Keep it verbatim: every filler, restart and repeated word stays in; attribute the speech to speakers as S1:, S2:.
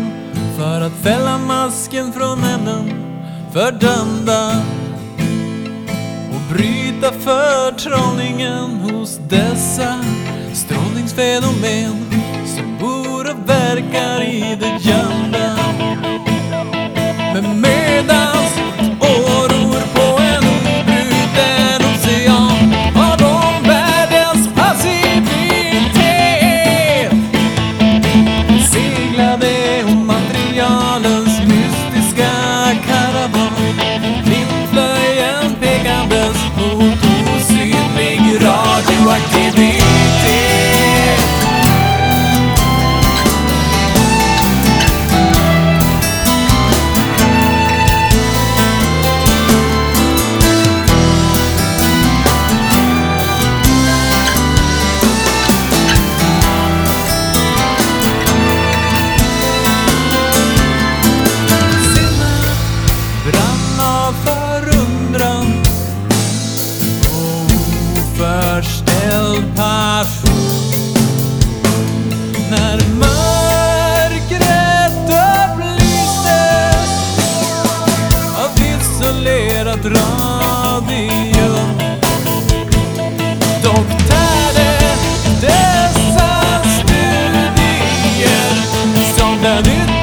S1: för att fälla masken från ämnen fördömda och bryta förtrollningen hos dessa strålningsfenomen som bor och verkar i det gömda. Men medans åror på en obruten ocean har de världens passivitet seglade om materialens mystiska karavan. Vindflöjen pekandes mot osynlig radioaktivitet. Förundran och oförställd passion när mörkret upplystes av isolerat radium. Dock tärde dessa studier som den